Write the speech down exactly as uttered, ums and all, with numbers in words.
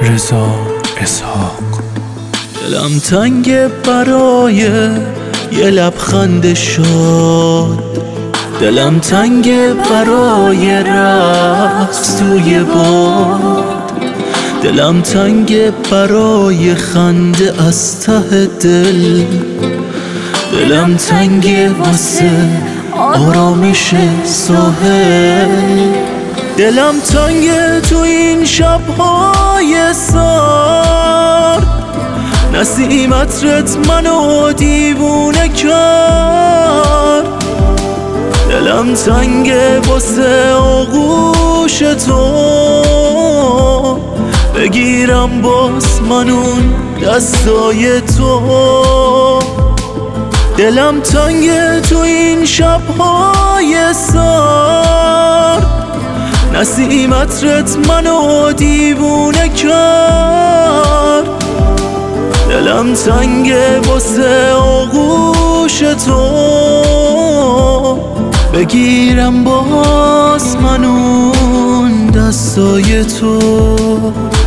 رضا اسحاق. دلم تنگ برای یه لبخند شاد، دلم تنگ برای رقص توی باد، دلم تنگ برای خنده از ته دل، دلم تنگ واسه آرامش ساحل، دلم تنگ تو این شب‌های سرد، نسیم عطرت منو دیوونه کرد، دلم تنگ واسه آغوش تو، بگیرم باز من اون دستای تو، دلم تنگ تو این شب‌های سرد، نسیم عطرت منو دیوونه کرد، دلم تنگ واسه آغوش تو، بگیرم باز من اون دستای تو.